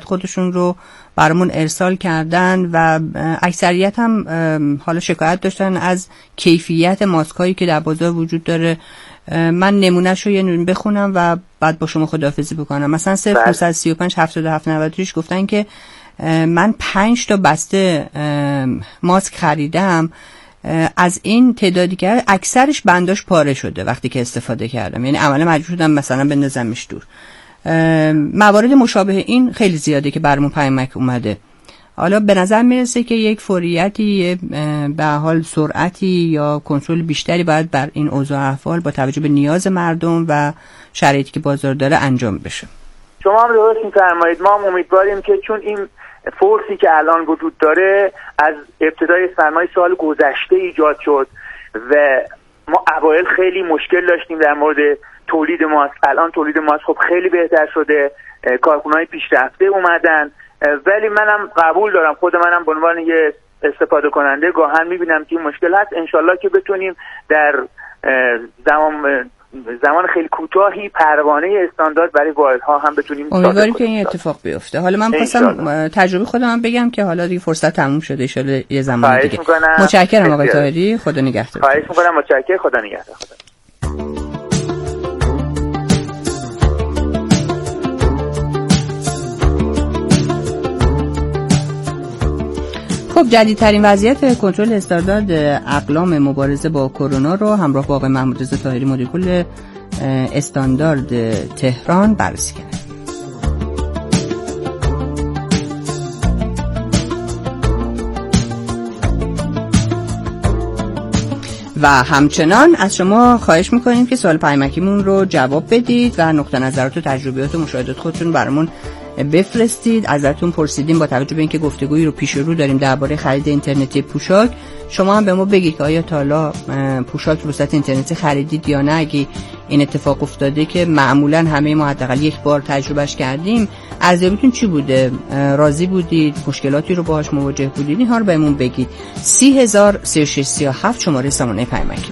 خودشون رو برامون ارسال کردن و اکثریت هم حالا شکایت داشتن از کیفیت ماسکایی که در بازار وجود داره. من نمونهشو یه نمونه بخونم و بعد با شما خداحافظی بکنم. مثلا 0535 77 93 گفتن که من 5 تا بسته ماسک خریدم، از این تعدادی که اکثرش بنداش پاره شده وقتی که استفاده کردم، یعنی عملا مجبور شدم مثلا بندازمش دور. موارد مشابه این خیلی زیاده که برامون پیامک اومده. حالا به نظر میرسه که یک فوریتی، به حال سرعتی یا کنترل بیشتری باید بر این اوضاع احوال با توجه به نیاز مردم و شرایطی که بازار داره انجام بشه. شما هم درست می‌فرمایید. ما هم امیدواریم که چون این فورسی که الان وجود داره از ابتدای سرمای سال گذشته ایجاد شد و ما اوایل خیلی مشکل داشتیم در مورد تولید ماسک. الان تولید ماسک خب خیلی بهتر شده، کارخونه‌های پیشرفته اومدن، ولی منم قبول دارم، خود منم به عنوان یه استفاده کننده گاهن میبینم که این مشکل هست. انشالله که بتونیم در زمان خیلی کوتاهی پروانه استاندارد برای واحدها هم بتونیم امیدواریم که این اتفاق بیفته. حالا من خواستم تجربه خودم بگم که حالا دیگه فرصت تموم شده، ان شاءالله یه زمان دیگه. متشکرم آقای طاهری، خدا نگهدار. خواهش می‌کنم، متشکرم، خدا نگهدار. خب جدیدترین وضعیت کنترل استاندارد اقلام مبارزه با کرونا رو همراه با آقای محمود رضا طاهری مدیر کل استاندارد تهران بررسی کردیم. و همچنان از شما خواهش میکنیم که سوال پیامکیمون رو جواب بدید و نقطه نظرات و تجربیات و مشاهدات خودتون برامون بفرستید. ازتون پرسیدیم با توجه به اینکه گفتگویی رو پیش رو داریم درباره خرید اینترنتی پوشاک، شما هم به ما بگید که آیا تا حالا پوشاک رو به صورت اینترنتی خریدید یا نه. اگه این اتفاق افتاده که معمولا همه ما حداقل یک بار تجربهش کردیم، ارزیابیتون چی بوده؟ راضی بودید؟ مشکلاتی رو باهاش مواجه بودید؟ اینها رو بهمون بگید. 3003637 شماره سامانه پیامکی.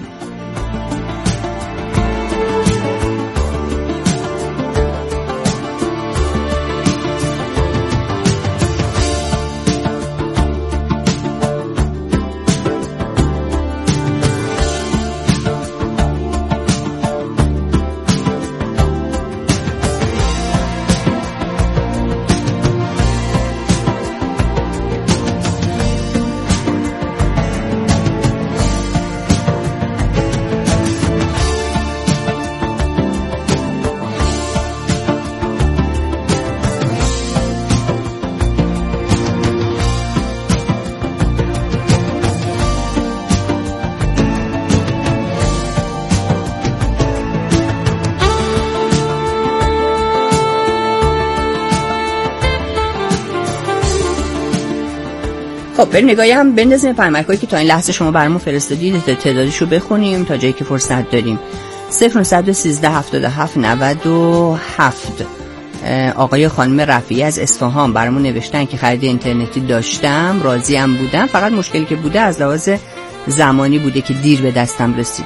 خب بریم نگاهی هم بندازیم پیامک‌هایی که تا این لحظه شما برامون فرستادید، تعدادشو بخونیم تا جایی که فرصت داریم. 0913 77 97 آقای خانم رفیعی از اصفهان برامون نوشتن که خرید اینترنتی داشتم، راضی هم بودم، فقط مشکلی که بوده از لحاظ زمانی بوده که دیر به دستم رسیده.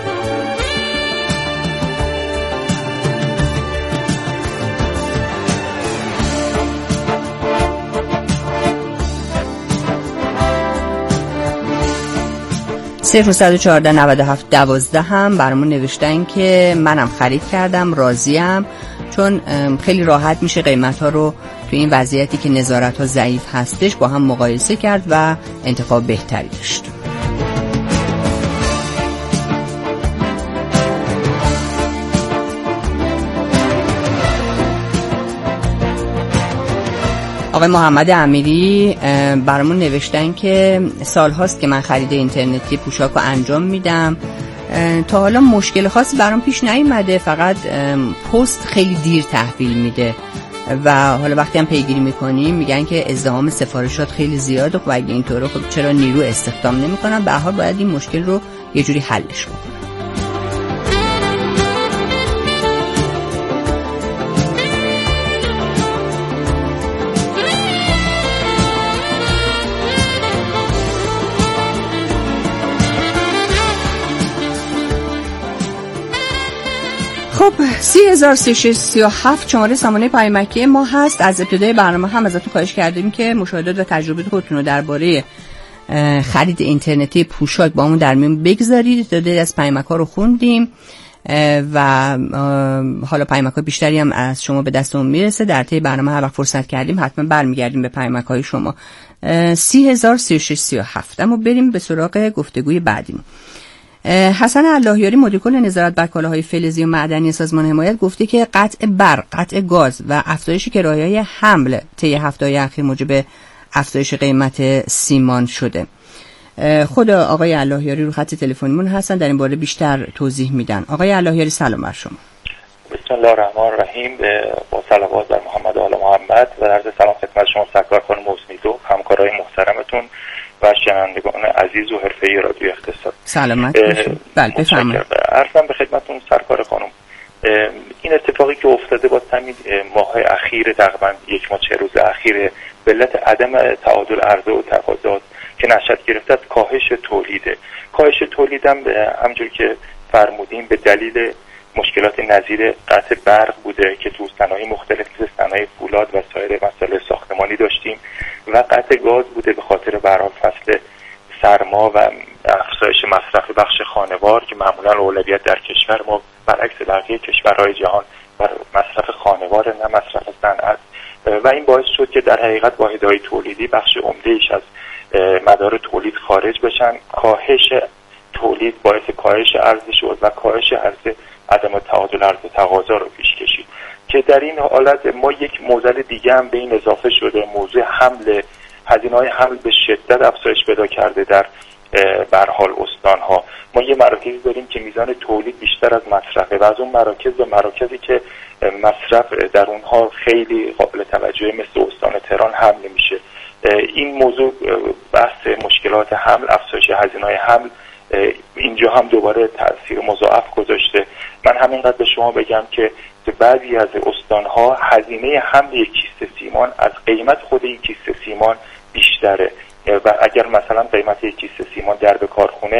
صفر 114 97 12 هم برامون نوشتن که منم خرید کردم، راضیم، چون خیلی راحت میشه قیمت ها رو تو این وضعیتی که نظارت ها ضعیف هستش با هم مقایسه کرد و انتخاب بهتری داشت. آقای محمد امیری برامون نوشتن که سال هاست که من خرید اینترنتی پوشاک رو انجام میدم، تا حالا مشکل خاصی برام پیش نیومده، فقط پست خیلی دیر تحویل میده و حالا وقتی هم پیگیری میکنیم میگن که ازدحام سفارشات خیلی زیاده. خب اگه اینطوره خب چرا نیرو استخدام نمیکنن؟ به هر حال باید این مشکل رو یه جوری حلش کنن. خب 30337 شماره سامانه پیامکی ما هست. از ابتدای برنامه هم ازتون خواهش کردیم که مشاهدات و تجربه خودتون رو درباره خرید اینترنتی پوشاک با همون در میون بگذارید. داده از پیامک‌ها رو خوندیم و حالا پیامک‌های بیشتری هم از شما به دستمون میرسه. در طی برنامه هر وقت فرصت کردیم حتما برمیگردیم به پیامک‌های شما. 30337. اما بریم به سراغ گفتگوی بعدیم. حسن اللهیاری مدیر کل نظارت بر کالاهای فلزی و معدنی سازمان حمایت گفته که قطع برق، قطع گاز و افزایش کرایه‌های حمل طی هفته‌های اخیر موجب افزایش قیمت سیمان شده. خود آقای اللهیاری رو خط تلفنیمون هستن، در این باره بیشتر توضیح میدن. آقای اللهیاری سلام بر شما. بسم الله الرحمن الرحیم. با صلوات بر محمد و آل محمد و عرض سلام خدمت شما سرکار خانم موسمیدو، همکارای محترمتون و شنوندگان عزیز و حرفه‌ای رادیو اقتصاد. سلامت باشید. بله بفرمایید. عرضم به خدمتتون سرکار خانم، این اتفاقی که افتاده با همین ماه اخیر، تقریبا یک ماه 40 روز اخیر، به علت عدم تعادل عرضه و تقاضا که نشأت گرفته از کاهش تولیده. کاهش تولیدم همونجوری که فرمودیم به دلیل مشکلات نظیر قطع برق بوده که تو صنایع مختلف مثل صنایع فولاد و سایر مسائل ساختمانی داشتیم و قطع گاز بوده به خاطر به هر حال فصل سرما و افزایش مصرف بخش خانوار که معمولا اولویت در کشور ما برعکس بقیه کشورهای جهان بر مصرف خانوار نه مصرف صنعت، و این باعث شد که در حقیقت واحدهای تولیدی بخش عمده‌ایش از مدار تولید خارج بشن. کاهش تولید باعث کاهش عرضه شد و کاهش عرضه عدم تعادل عرضه تقاضا رو پیش کشید که در این حالت ما یک معضل دیگه هم به این اضافه شده. موضوع حمل، هزینه‌های حمل به شدت افزایش پیدا کرده در به هر حال استان‌ها. ما یه مراکزی داریم که میزان تولید بیشتر از مصرفه و از اون مراکزی که مصرف در اونها خیلی قابل توجهه مثل استان تهران حمل میشه. این موضوع بحث مشکلات حمل، افزایش هزینه‌های حمل اینجا هم دوباره تاثیر مضاعف گذاشته. من همینقدر به شما بگم که بعضی از استان‌ها هزینه حمل یک کیسه سیمان از قیمت خود این کیسه سیمان بیشتره و اگر مثلا قیمت یک کیسه سیمان در به کارخونه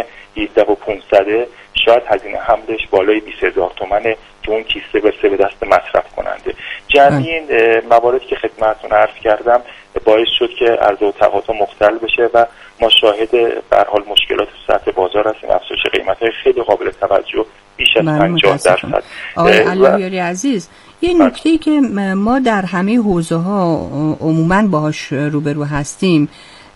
17500 شاید هزینه حملش بالای 20000 تومانه که اون کیسه برسه به دست مصرف کننده. جمعی این مواردی که خدمتتون عرض کردم باعث شد که عرضه و تقاضا مختل بشه و ما شاهد به هر حال مشکلات سطح بازار هستیم. افزایش قیمت‌های خیلی قابل توجه بیش از 50%. آقای اللهیاری عزیز، یه نکته‌ای که ما در همه حوزه‌ها عموماً باهاش روبرو هستیم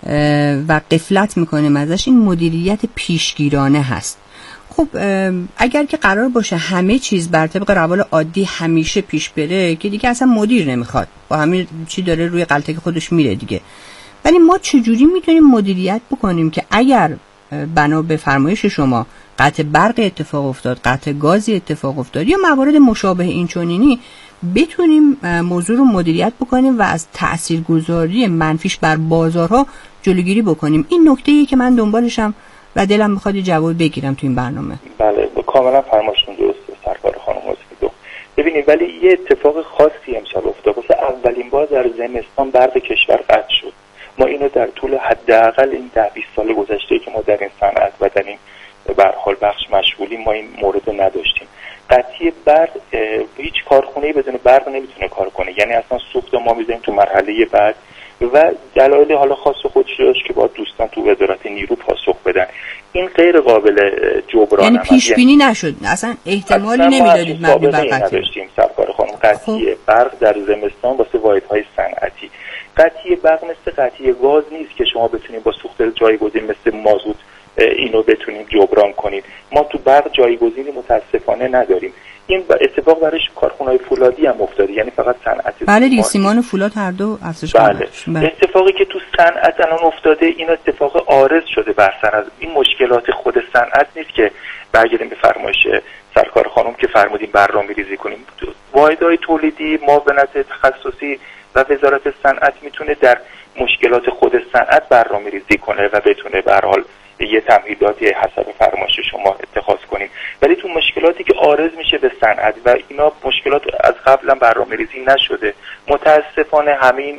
و غفلت میکنیم ازش، این مدیریت پیشگیرانه هست. خب اگر که قرار باشه همه چیز بر طبق روال عادی همیشه پیش بره که دیگه اصلا مدیر نمیخواد، با همین چی داره روی غلطه که خودش میره دیگه. ولی ما چجوری میتونیم مدیریت بکنیم که اگر بنا به فرمایش شما قطع برق اتفاق افتاد، قطع گازی اتفاق افتاد یا موارد مشابه این چنینی، بتونیم موضوع رو مدیریت بکنیم و از تاثیرگذاری منفیش بر بازارها جلوگیری بکنیم. این نکته‌ای که من دنبالشم و دلم میخواد جواب بگیرم تو این برنامه. بله کاملا فرمایشتون درسته سرکار خانم موسمیدو. ببینید ولی یه اتفاق خاصی امسال افتاد. واسه اولین بار در زمستان برق کشور قطع شد. ما اینو در طول حداقل این 10-20 سال گذشته که ما در این صنعت و در این به هر حال بخش مشغولیم ما این مورد رو نداشتیم. قطعی برق، هیچ کارخونه‌ای بدون برق نمیتونه کار کنه، یعنی اصلا سوخت ما میذاریم تو مرحله بعد و دلایل حالا خاص خودش داشت که با دوستان تو وزارت نیرو پاسخ بدن. این غیر قابل جبران، یعنی پیش بینی نشد، اصلا احتمالی نمیدادید مبنی بر قطعی نداشتیم. سرکار خانم قطعی برق در زمستان واسه واحدهای صنعتی، قطعی برق مثل قطعی گاز نیست که شما بتونید با سوخت جایگزین مثل مازوت اینو بتونیم جبران کنید. ما تو برق جایگزینی متاسفانه نداریم. این اتفاق برای کارخونه‌های فولادی هم افتاده، یعنی فقط صنعت بله دیگه سیمان و فولاد هر دو افزایش بله. اتفاقی که تو صنعت الان افتاده این اتفاق عارض شده بر سر از این مشکلات خود صنعت نیست که برگردیم به فرمایش سرکار خانم که فرمودیم برنامه‌ریزی کنیم. واحدهای تولیدی، معاونت تخصصی و وزارت صنعت میتونه در مشکلات خود صنعت برنامه‌ریزی کنه و بتونه به هر حال یه تمهیداتی حسب فرمایش شما اتخاذ کنیم. ولی تو مشکلاتی که عارض میشه به صنعت و اینا مشکلات از قبلا برنامه‌ریزی نشده، متاسفانه همین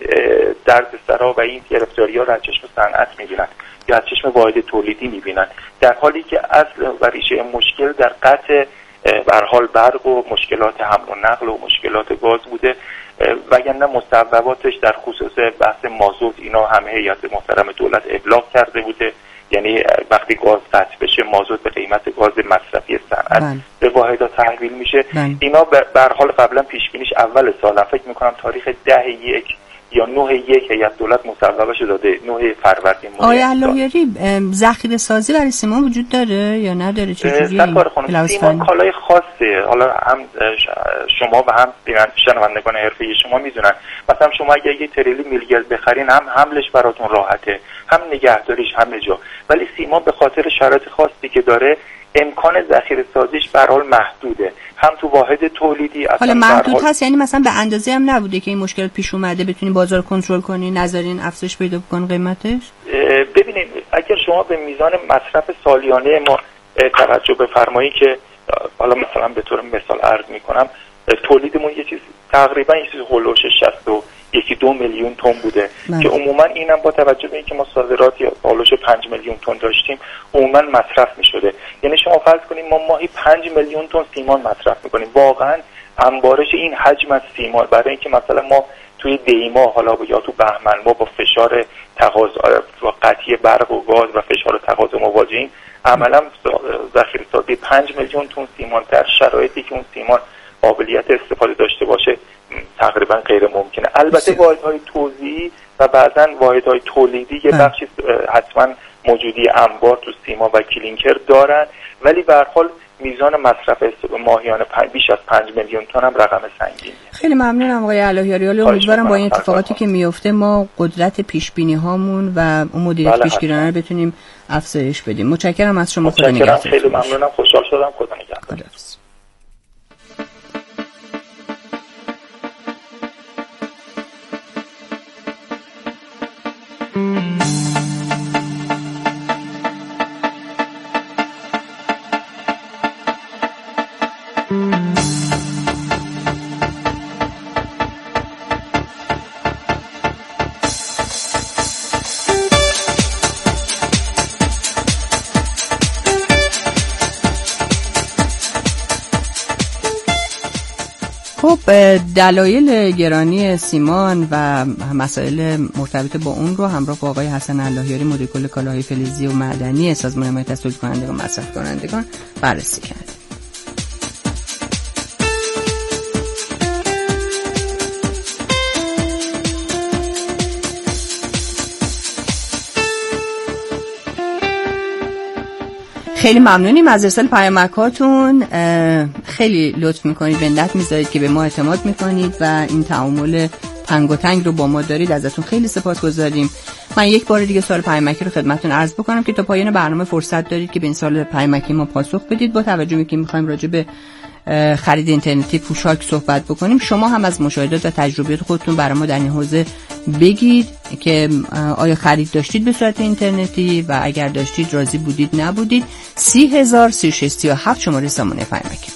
دردسرا و این گرفتاری‌ها رو از چشم صنعت می‌بینن یا از چشم واحد تولیدی می‌بینن، در حالی که اصل و ریشه مشکل در قطع به هر حال برق و مشکلات حمل و نقل و مشکلات گاز بوده، وگرنه مصوباتش در خصوص بحث مازوت اینا همه هیئت محترم دولت ابلاغ کرده بوده. یعنی وقتی گاز قطع بشه مازوت به قیمت گاز مصرفی صنعت به واحدها تحویل میشه. اینا به هر حال قبلا پیش بینیش اول سال، فکر میکنم تاریخ 10/1 یا 9/1 هیئت دولت مصوبه‌اش داده، 9 فروردین. آیا اللهیاری ذخیره سازی برای سیمان وجود داره یا نداره؟ چجوریه؟ سیمان کالای خاصه، حالا هم شما و هم شنوندگان حرفه‌ای شما میدونن، مثلا شما اگه یه تریلی میلگز بخرین هم حملش براتون راحته، هم نگهداریش همه جا، ولی سیمان به خاطر شرایط خاصی که داره امکان ذخیره سازیش به هر حال محدوده، هم تو واحد تولیدی. حالا محدود هست یعنی مثلا به اندازه هم نبوده که این مشکل پیش اومده بتونین بازار کنترل کنین، نذارین افزایش پیدا کنه قیمتش؟ ببینید اگر شما به میزان مصرف سالیانه ما توجه بفرمایید که حالا مثلا به طور مثال عرض میکنم تولیدمون یه چیز تقریبا یه چیز هولوش 61-2 میلیون تن بوده که عموما اینم با توجه به اینکه ما صادرات یا هولوش 5 میلیون تن داشتیم عموما مصرف میشده. یعنی شما فرض کنید ما ماهی 5 میلیون تن سیمان مصرف میکنیم. واقعا انبارش این حجم از سیمان برای اینکه مثلا ما توی دیما حالا یا تو بهمن ما با فشار تقاضا و قطعی برق و گاز و فشار تقاضا مواجهیم، عملا ذخیره سازی 5 میلیون تن سیمان در شرایطی که اون سیمان قابلیت استفاده داشته باشه تقریبا غیر ممکنه. البته واحدهای توزیعی و بعضا واحدهای تولیدی یه بخشی حتما موجودی انبار تو سیمان و کلینکر دارن، ولی به هر حال میزان مصرف ماهیانه بیش از 5 میلیون تن هم رقم سنگینه. خیلی ممنونم آقای اللهیاری. امیدوارم با این اتفاقاتی که میفته ما قدرت پیش بینی هامون و اون مدیریت پیشگیرانه رو بتونیم افزایش بدیم. متشکرم از شما. خدا نگهدار. خیلی ممنونم، خوشحال شدم. خدا نگهدار. خب دلایل گرانی سیمان و مسائل مرتبط با اون رو همراه با آقای حسن اللهیاری مدیر کل کالاهای فلزی و معدنی سازمان حمایت از تولید کنندگان و مصرف کنندگان بررسی کردیم. خیلی ممنونیم از ارسال پیامکاتون. خیلی لطف میکنید، بندت میذارید که به ما اعتماد میکنید و این تعامل تنگ و تنگ رو با ما دارید. ازتون خیلی سپاسگزاریم. من یک بار دیگه سوال پیامکی رو خدمتتون عرض بکنم که تا پایان برنامه فرصت دارید که به این سوال پیامکی ما پاسخ بدید. با توجه به که میخوایم راجع به خرید اینترنتی پوشاک صحبت بکنیم، شما هم از مشاهدات و تجربیات خودتون برای ما در این حوزه بگید که آیا خرید داشتید به صورت اینترنتی و اگر داشتید راضی بودید نبودید. 30,3637 شماره سامانه پیامکی.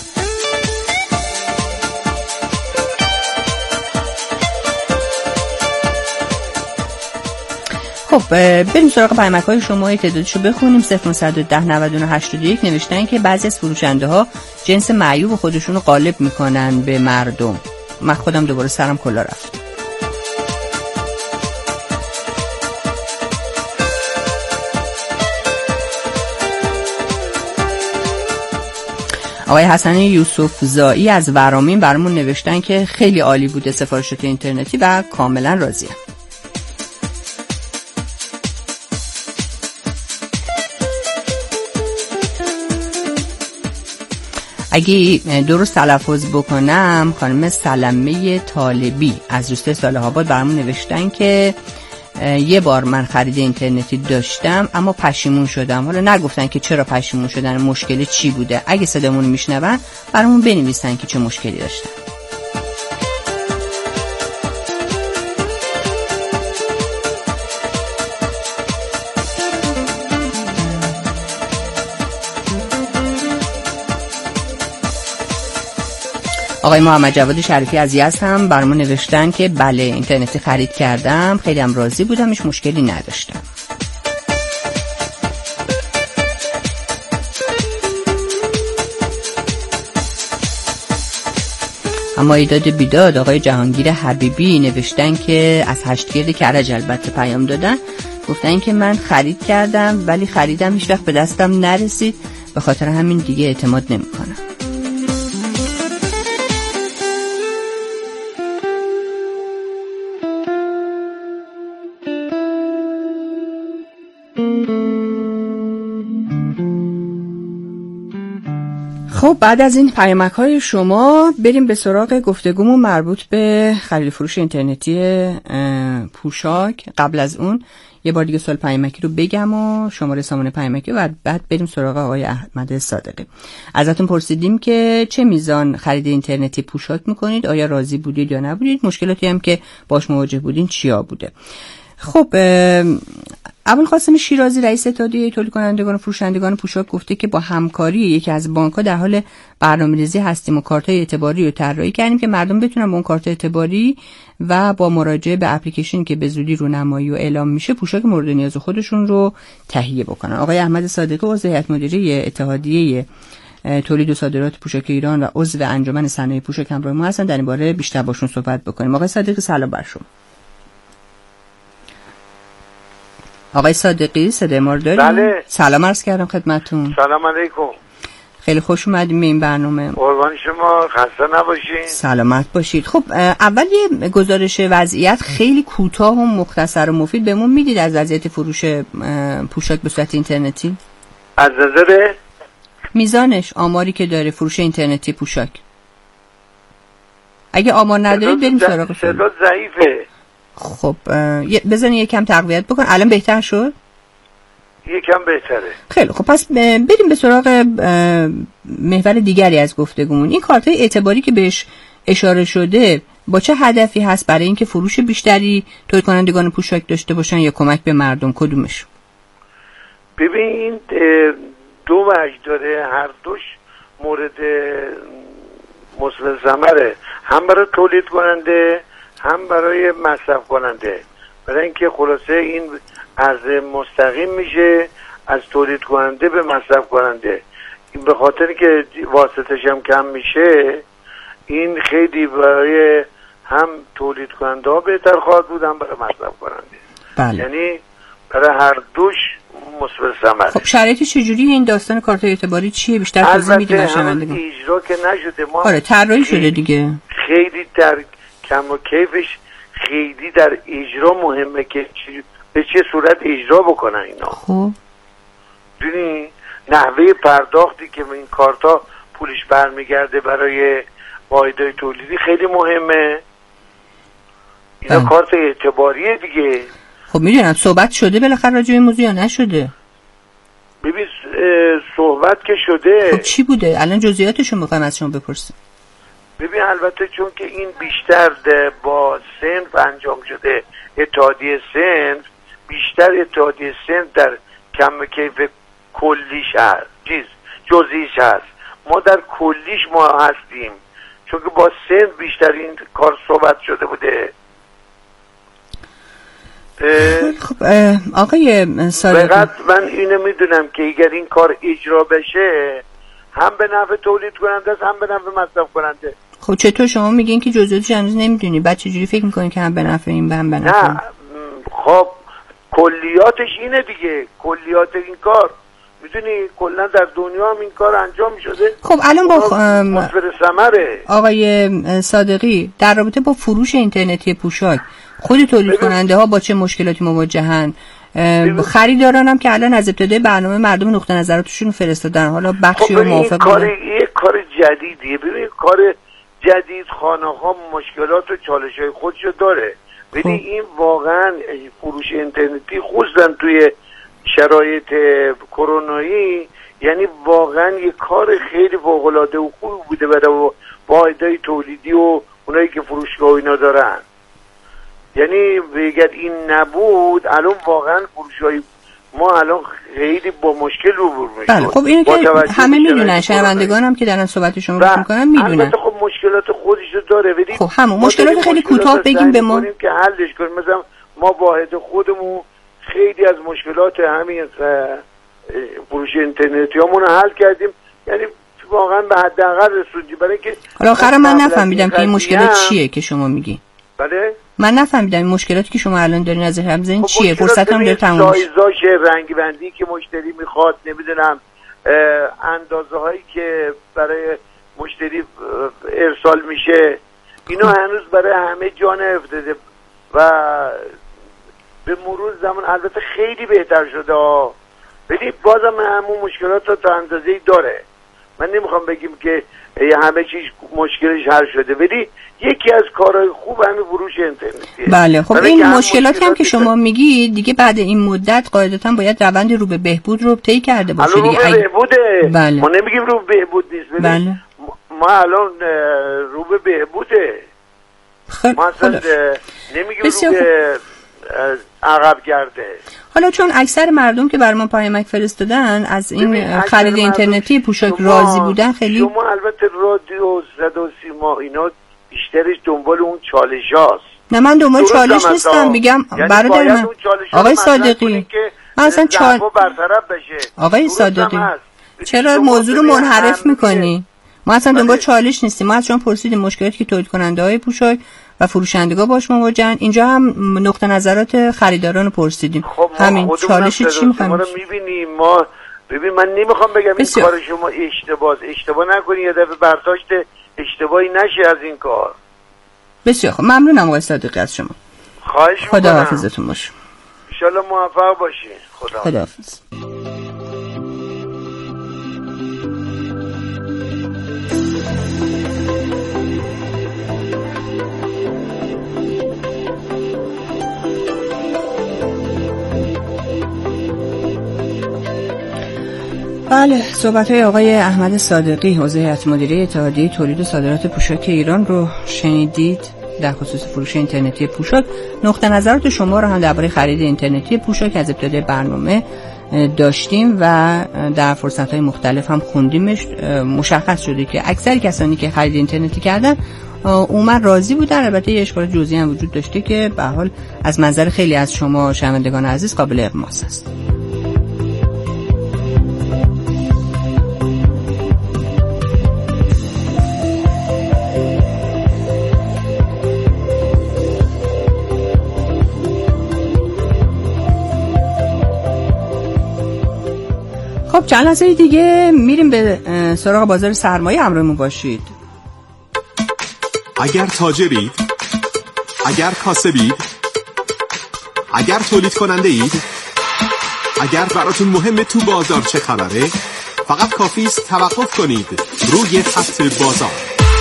خب بریم سراغ پیامک‌های شما. تعدادشو بخونیم. 0910 99 81 نوشتن که بعضی از فروشنده ها جنس معیوب خودشون رو غالب میکنن به مردم. من خودم دوباره سرم کلا رفت. آقای حسن یوسف زایی از ورامین برامون نوشتن که خیلی عالی بوده سفارشات اینترنتی و کاملا راضیه. اگه درست تلفظ بکنم خانم سلمه طالبی از روسته صالح آباد برامون نوشتن که یه بار من خرید اینترنتی داشتم اما پشیمون شدم. حالا نگفتن که چرا پشیمون شدن، مشکل چی بوده. اگه صدامون میشنون برامون بنویسن که چه مشکلی داشتن. آقای محمد جواد شریفی از یزد هم برامون نوشتن که بله اینترنتی خرید کردم، خیلی هم راضی بودم، هیچ مشکلی نداشتم. اما ایداد بیداد آقای جهانگیر حبیبی نوشتن که از هشتگرد کرج البته پیام دادن، گفتن که من خرید کردم ولی خریدم هیچ وقت به دستم نرسید، به خاطر همین دیگه اعتماد نمی‌کنم. خب بعد از این پیامک‌های شما بریم به سراغ گفتگومون مربوط به خرید فروش اینترنتی پوشاک. قبل از اون یه بار دیگه سوال پیامکی رو بگم و شماره سامان پیامکی و بعد بریم سراغ آقای احمد صادقی. ازتون پرسیدیم که چه میزان خرید اینترنتی پوشاک میکنید، آیا راضی بودید یا نبودید، مشکلاتی هم که باش مواجه بودین چیا بوده. خب ابوالقاسم شیرازی رئیس اتحادیه تولید کنندگان و فروشندگان پوشاک گفته که با همکاری یکی از بانک‌ها در حال برنامه‌ریزی هستیم و کارت‌های اعتباری رو طراحی کردیم که مردم بتونن با اون کارت اعتباری و با مراجعه به اپلیکیشن که به زودی رونمایی و اعلام میشه پوشاک مورد نیاز خودشون رو تهیه بکنن. آقای احمد صادقی عضو هیئت مدیره اتحادیه تولید و صادرات پوشاک ایران و عضو انجمن صنایع پوشاک همراه ما هستن، در این باره بیشتر باشون صحبت بکنیم. آقای صادقی سلام بر شما. آقای صادقی صدای ما رو دارید؟ بله. سلام عرض کردم خدمتتون. سلام علیکم. خیلی خوش اومدیم به این برنامه. قربان شما، خسته نباشین. سلامت باشید. خب اول یه گزارش وضعیت خیلی کوتاه و مختصر و مفید بهمون میدید از وضعیت فروش پوشاک به صورت اینترنتی؟ از نظر میزانش، آماری که داره فروش اینترنتی پوشاک. اگه آمار ندارید بریم سراغ صدا ضعیفه. خب بزنید یکم تقویت بکن. الان بهتر شد؟ یکم بهتره. خیلی خب پس بریم به سراغ محور دیگری از گفتگومون. این کارت‌های اعتباری که بهش اشاره شده با چه هدفی هست؟ برای اینکه فروش بیشتری تولید کنندگان پوشاک داشته باشن یا کمک به مردم؟ کدومش؟ ببین دو وجه داره، هر دوش مورد مثبت ثمره، هم برای تولید کننده هم برای مصرف کننده. برای اینکه خلاصه این عرضه مستقیم میشه از تولید کننده به مصرف کننده. این به خاطر که واسطش هم کم میشه، این خیلی برای هم تولید کننده ها بهتر خواهد بود هم برای مصرف کننده. بله. یعنی برای هر دوش مثبت ثمره. خب شرایط چجوری این داستان کارت اعتباری چیه؟ بیشتر توضیح میدید باشندگان. اجرا که نشده، ما آره طراحی شده دیگه. خیلی در کم و کیفش خیلی در اجرا مهمه که به چه صورت اجرا بکنن اینا. خب ببین نحوه پرداختی که این کارتا پولش برمیگرده برای واحدهای تولیدی خیلی مهمه. اینا کارت اعتباریه دیگه. خب میدونم صحبت شده بالاخره راجع به این موضوع یا نشده؟ ببین صحبت که شده. خب چی بوده؟ الان جزئیاتشو میخوام از شما بپرسیم. ببین البته چون که این بیشتر با صنف انجام شده، اتحادیه صنف بیشتر اتحادیه صنف در کم کیف کلیش هست، جزئیش هست. ما در کلیش ما هستیم چون که با صنف بیشتر این کار صحبت شده بوده. خب آقای صادقی، فقط من اینو میدونم که اگر این کار اجرا بشه هم به نفع تولید کننده است هم به نفع مصرف کننده. خب چطور شما میگین که جزئیاتش هنوز نمیدونی، بعد چجوری فکر میکنین که هم به نفع این هم به نفع؟ نه خب کلیاتش اینه دیگه، کلیات این کار میدونی کلا در دنیا هم این کار انجام شده. خب الان با مصدر ثمره. آقای صادقی در رابطه با فروش اینترنتی پوشاک خود تولید کننده ها با چه مشکلاتی مواجهن؟ خریداران هم که الان از ابتدای برنامه مردم نقطه نظراتشون فرستادن، حالا بخشی رو موافق بودن. این کار جدیدیه. ببین کار جدید خانه‌ها مشکلات و چالش‌های خودشو داره. ببین این واقعا فروش اینترنتی خصوصا توی شرایط کرونایی یعنی واقعا یه کار خیلی فوق‌العاده و خوب بوده برای واحدهای تولیدی و اونایی که فروشگاه اینا دارن. یعنی اگر این نبود الان واقعا فروشگاه ما الان خیلی با مشکل روبرو میشد. بله خب اینو که همه میدونن، شنوندگان هم که دارن صحبت شما رو میکنن میدونن. البته خب مشکلات خودشو داره. خب همون مشکلات خیلی کوتاه بگیم به ما که حلش کنیم. مثلا ما واحد خودمون خیلی از مشکلات همین فروش اینترنتی همون رو حل کردیم. یعنی واقعا به حداقل رسوندی، برای که حالا آخر من نفهمیدم که این مشکلات چیه که شما میگی. بله من نفهمیدم این مشکلاتی که شما الان دارین از هم زین چیه؟ فرصت هم داره تموم میشه. سایزاش، رنگ بندی که مشتری میخواد، نمیدونم اندازه هایی که برای مشتری ارسال میشه، اینا هنوز برای همه جا نیفتاده و به مرور زمان البته خیلی بهتر شده. ولی بازم همون مشکلات رو تا اندازه‌ای داره. من نمیخوام بگیم که همه چیز مشکلش حل شده، ولی یکی از کارهای خوب همین فروش اینترنتیه. بله خب این مشکلاتی هم که شما میگی دیگه بعد این مدت قاعدتاً باید روند رو به بهبود رو طی کرده باشه دیگه. رو به بهبوده. بله. ما نمیگیم رو به بهبود نیست. بله. ما الان رو به بهبوده. ما اصلا نمیگیم رو به عقب گرده. حالا چون اکثر مردم که بر ما پیامک فرستادن از این خرید اینترنتی پوشاک راضی بودن خیلی. شما البته رادیو صدا و سیما اینا بیشترش دنبال اون چالش هاست. نه من دنبال چالش نیستم، میگم برادر من آقای صادقی من اصلا آقای صادقی چرا موضوع رو منحرف میکنی؟ ما اصلا دنبال چالش نیستیم. ما از شما پرسیدیم مشکلاتی که تولید کننده های پوشاک و فروشندگان باش مواجهن، اینجا هم نقطه نظرات خریداران رو پرسیدیم. خب همین چالشی چی میخوایم؟ ما رو میبینیم. ما ببین من نمیخوام بگم این کار شما اشتباه نکنی یه دفعه برداشت اشتباهی نشه از این کار. بسیار خب ممنونم آقای صادقی از شما. خواهش میکنم. خداحافظتون باشه. ان شاء الله موفق باشین. خداحافظ. بله صحبت‌های آقای احمد صادقی عضو هیئت مدیره اتحادیه تولید و صادرات پوشاک ایران رو شنیدید در خصوص فروش اینترنتی پوشاک. نقطه نظرات شما رو هم درباره خرید اینترنتی پوشاک از ابتدای برنامه داشتیم و در فرصت‌های مختلف هم خوندیمش. مشخص شده که اکثر کسانی که خرید اینترنتی کردن عموما راضی بودن. البته یه اشکال جزئی هم وجود داشته که به هر حال از منظر خیلی از شما شنوندگان عزیز قابل اقماس است. خب چند لحظه دیگه میریم به سراغ بازار سرمایه. همراهمون باشید. اگر تاجرید، اگر کاسبید، اگر تولید کننده اید، اگر براتون مهمه تو بازار چه خبره، فقط کافی است توقف کنید روی خط بازار.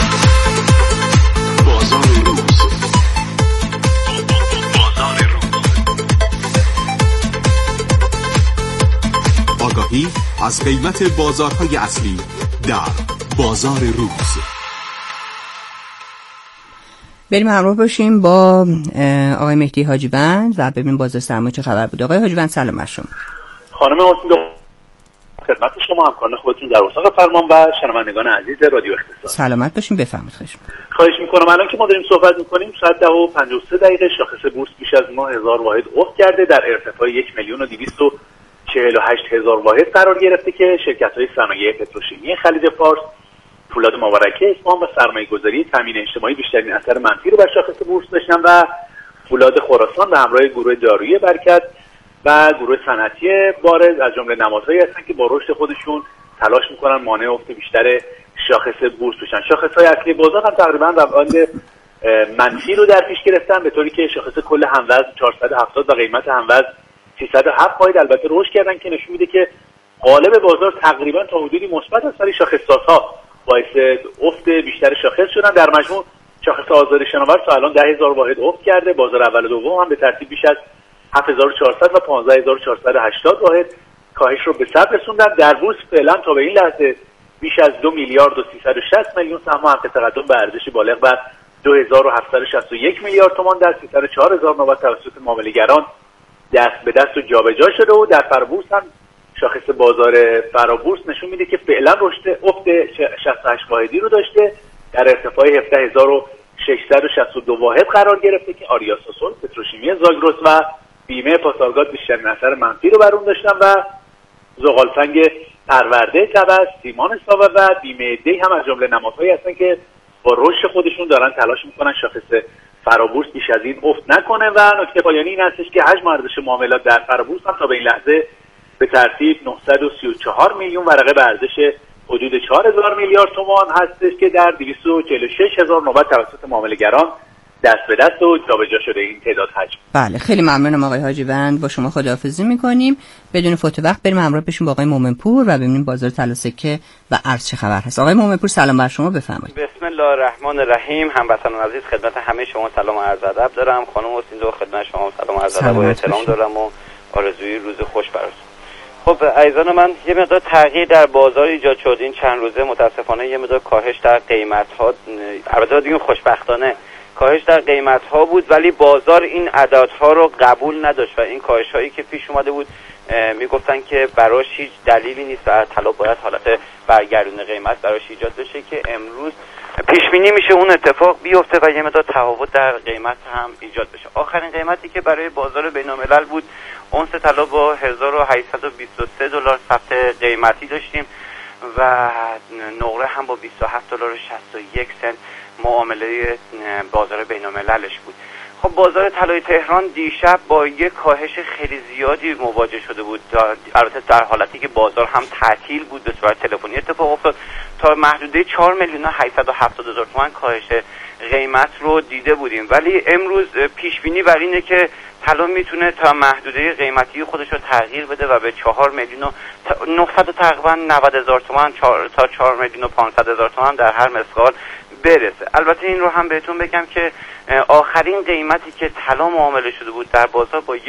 بازار روز. آگاهی از قیمت بازارهای اصلی در بازار روز. بریم همراه باشیم با آقای مهدی حاجیوند و ببینیم بازار سرمایه چه خبر بود. آقای حاجیوند سلام بر شما. خانم حسین خدمت شما، همکاران خودتون در اتاق فرمان و شنوندگان عزیز رادیو اقتصاد. سلامت باشین، بفرمایید. خواهش میکنم. الان که ما داریم صحبت میکنیم ساعت 10:53 شاخص بورس بیش از 9000 واحد افت کرده، در ارتفاع 1,248,000 واحد قرار گرفته که شرکت‌های صنایع پتروشیمی خلیج فارس، فولاد مبارکه اصفهان و سرمایه‌گذاری تامین اجتماعی بیشترین اثر منفی رو بر شاخص بورس داشتن و فولاد خراسان به همراه گروه دارویی برکت و گروه صنعتی بارز از جمله نمادهایی هستن که با رشد خودشون تلاش میکنن مانع افت بیشتر شاخص بورس بشن. شاخص‌های اصلی بازار هم تقریبا روند منفی رو در پیش گرفتن، به طوری که شاخص کل هموزن 470 و قیمت هموزن 307 واحد البته رشد کردن که نشون میده که قالب بازار تقریبا تا حدودی مثبت است، ولی شاخص‌سازها باعث افت بیشتر شاخص شدن. در مجموع شاخص آزاد شناور تا الان 10,000 واحد افت کرده. بازار اول و دوم هم به ترتیب بیش از 7,400 و 15,480 واحد کاهش رو به ثبت رسوندن. در بورس فعلا تا به این لحظه بیش از 2,360,000,000 سهم حق تقدم به ارزش بالغ بر 2,761 میلیارد تومان در 304,000 نوبت توسط معامله‌گران دست به دست و جابجا شده و در فرابورس هم شاخص بازار فرابورس نشون میده که فعلا رشد افت 68 واحدی رو داشته، در ارتفاع 17,662 واحد قرار گرفته که آریاسوسول، پتروشیمی زاگرس و بیمه پاسارگاد بیشترین اثر منفی رو بر اون داشتن و زغالسنگ پرورده تبس، سیمان ساوه و بیمه دی هم از جمله نمادهایی هستن که با رشد خودشون دارن تلاش میکنن شاخص فرابورس بیش از این افت نکنه. و نکته پایانی این هستش که حجم ارزش معاملات در فرابورس هم تا به این لحظه به ترتیب 934 میلیون ورقه به ارزش حدود 4000 میلیارد تومان هستش که در 246000 نوبت توسط معامله‌گران دست به دست و جابجا شده این تعداد حجم. بله خیلی ممنونم آقای حاجیوند، با شما خداحافظی میکنیم. بدون فوت وقت بریم همراه بشیم با آقای مومنپور و ببینیم بازار طلا سکه و ارز چه خبر هست. آقای مومنپور سلام بر شما، بفرمایید. بسم الله الرحمن الرحیم. هموطنان عزیز، خدمت همه شما سلام و عرض ادب دارم. خانم حسین دو خدمت شما سلام و عرض ادب و احترام دارم و آرزوی روز خوش براتون. خب عزیزان من، یه مقدار تغییر در بازار ایجاد شد این چند روزه. متاسفانه یه مقدار کاهش در قیمت ها، البته دیگه خوشبختانه کاهش در قیمت ها بود، ولی بازار این عددها رو قبول نداشت و این کاهش هایی که پیش اومده بود میگفتن که براش هیچ دلیلی نیست و طلا باید حالت برگردون قیمت براش ایجاد بشه که امروز پیش بینی میشه اون اتفاق بیفته و یه مقدار تفاوت در قیمت هم ایجاد بشه. آخرین قیمتی که برای بازار بین‌الملل بود، اونس طلا با 1823 دلار ثبت قیمتی داشتیم و نقره هم با 27 دلار و 61 سنت معامله بازار بین‌المللش بود. خب بازار طلای تهران دیشب با یک کاهش خیلی زیادی مواجه شده بود، البته در حالتی که بازار هم تعطیل بود به صورت تلفنی اتفاق افتاد. تا محدوده 4,870,000 تومان کاهش قیمت رو دیده بودیم، ولی امروز پیش بینی بر اینه که طلا میتونه تا محدوده قیمتی خودش رو تغییر بده و به 4,900,000 تقریبا 90,000 تومان تا 4,500,000 تومان در هر مسقال برسه. البته این رو هم بهتون بگم که آخرین قیمتی که طلا معامله شده بود در بازار با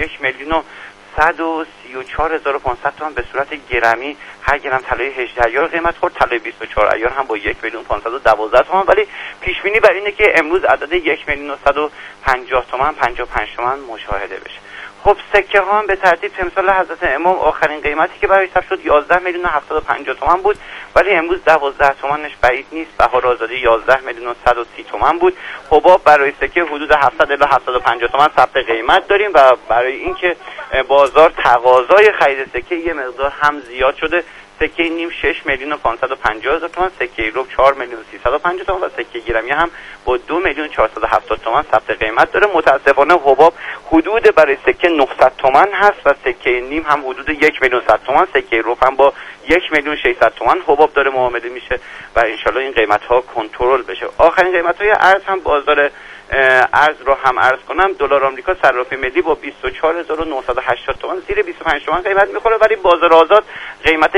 1,134,500 تومان به صورت گرمی، هر گرم طلای 18 ایار قیمت خورد. طلای 24 ایار هم با 1,512,000 تومان، ولی پیش بینی بر اینه که امروز عدد 1,950 تومان 55 تومان مشاهده بشه. خب سکه ها هم به ترتیب تمثال حضرت امام آخرین قیمتی که برای ثبت شد 11,750,000 تومان بود، ولی امروز 12 تومانش بعید نیست. بهار آزادی 11,130,000 تومان بود. حباب برای سکه حدود 700 الی 750 تومان ثبت قیمت داریم و برای اینکه بازار تقاضای خرید سکه یه مقدار هم زیاد شده، سکه نیم 6,550,000 تومان، سکه ربع 4,350,000 تومان و سکه گرمی هم با 2,470,000 تومان ثبت قیمت داره. متاسفانه حباب حدود برای سکه 900 تومان هست و سکه نیم هم حدود 1,100,000 تومان، سکه ربع هم با 1,600,000 تومان حباب داره معامله میشه و انشالله این قیمت ها کنترل بشه. آخرین قیمت های ارز هم بازار ارز رو هم عرض کنم. دلار آمریکا صرافی ملی با 24,980 تومان زیر 25 تومان قیمت میخوره، ولی بازار آزاد قیمت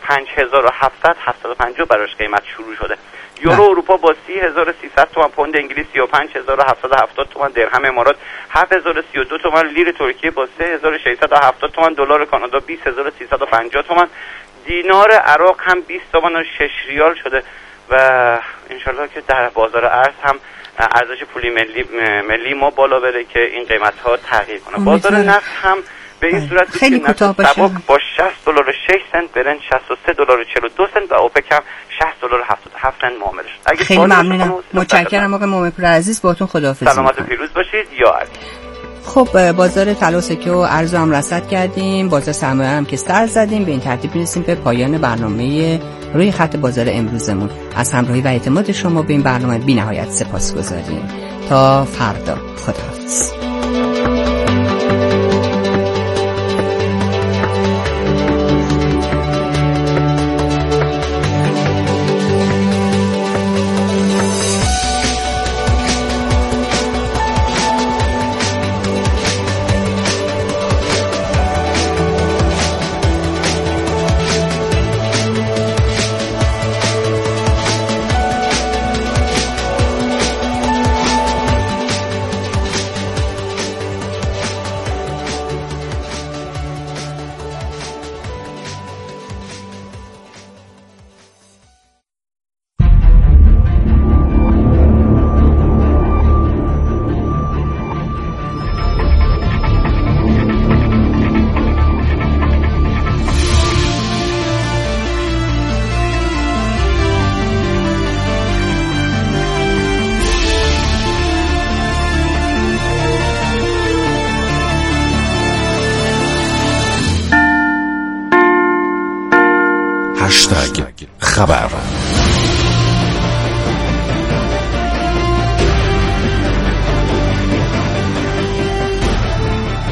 25,750 براش قیمت شروع شده. یورو اروپا با 30,300 تومان، پوند انگلیس 35,770 تومان، درهم امارات 7,032 تومان، لیر ترکیه با 3,670 تومان، دلار کانادا 20,350 تومان، دینار عراق هم 20 تومان و 6 ریال شده و انشالله که در بازار ارز هم ارزش پولی ملی ما بالا بره که این قیمت ها تغییر کنه. بازار نفت هم به این صورت خیلی کوتاه باشه با 60 دلار و 6 سنت، برنج 63 دلار و 42 سنت و اوپک هم 60 دلار و 77 سنت معامله شد. خیلی ممنونم، متشکرم آقای مومنپور عزیز، باهاتون خداحافظی. سلامت و پیروز باشید یا عزیز. خب بازار طلا و سکه و ارز هم رصد کردیم، بازار سرمایه هم که سر زدیم. به این ترتیب میرسیم به پایان برنامه روی خط بازار امروزمون. از همراهی و اعتماد شما به این برنامه بی نهایت سپاسگزاریم. تا فردا، خداحافظ. خبر.